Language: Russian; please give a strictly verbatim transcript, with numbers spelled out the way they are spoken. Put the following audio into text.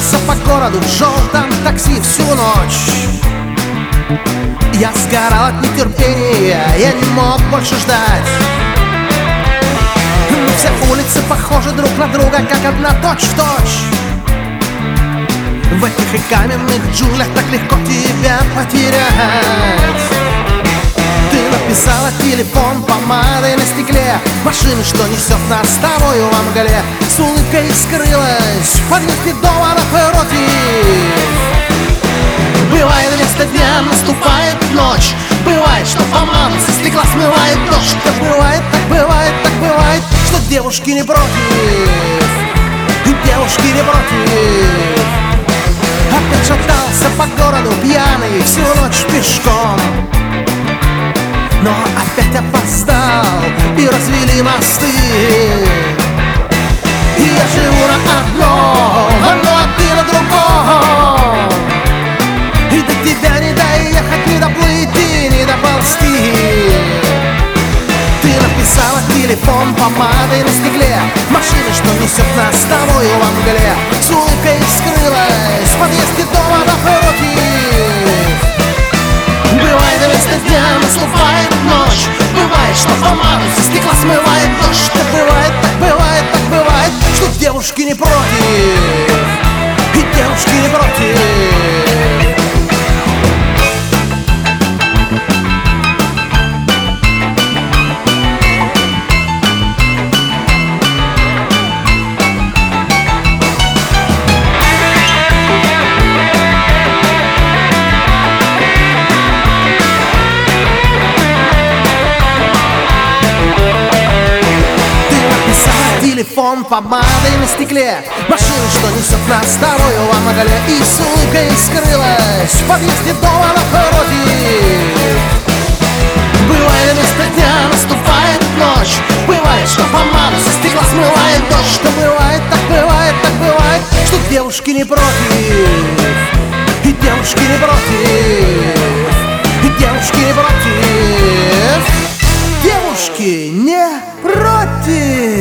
катался по городу в желтом такси всю ночь. Я сгорал от нетерпения, я не мог больше ждать. Все улицы похожи друг на друга, как одна точь-в-точь. В этих и каменных джунглях так легко тебя потерять. Ты написала телефон помадой на стекле машины, что несет нас с тобою во мгле. С улыбкой скрылась в подъезде дома напротив. Бывает, вместо дня наступает ночь. Бывает, что помаду со стекла смывает дождь. Так бывает, так бывает, так бывает, что девушки не против. Девушки не против. Опять шатался по городу пьяный всю ночь пешком, но опять опоздал и развели мосты. И я живу на одном, ну а ты на другом. И до тебя не доехать, не доплыть и не доползти. Ты написала телефон помадой на стекле машины, что несет нас с тобою во мгле. С улыбкой скрылась в подъезде дома напротив. Бывает, вместо дня наступает ночь. Бывает, что помаду со стекла смывает дождь. Так бывает, так бывает, так бывает, что девушки не против. И девушки не против. Телефон помадой на стекле машины, что несет нас с тобою во мгле. И с улыбкой скрылась в подъезде дома напротив. Бывает, вместо дня наступает ночь. Бывает, что помаду со стекла смывает дождь. Что бывает, так бывает, так бывает, что девушки не против. И девушки не против. И девушки не против. Девушки не против.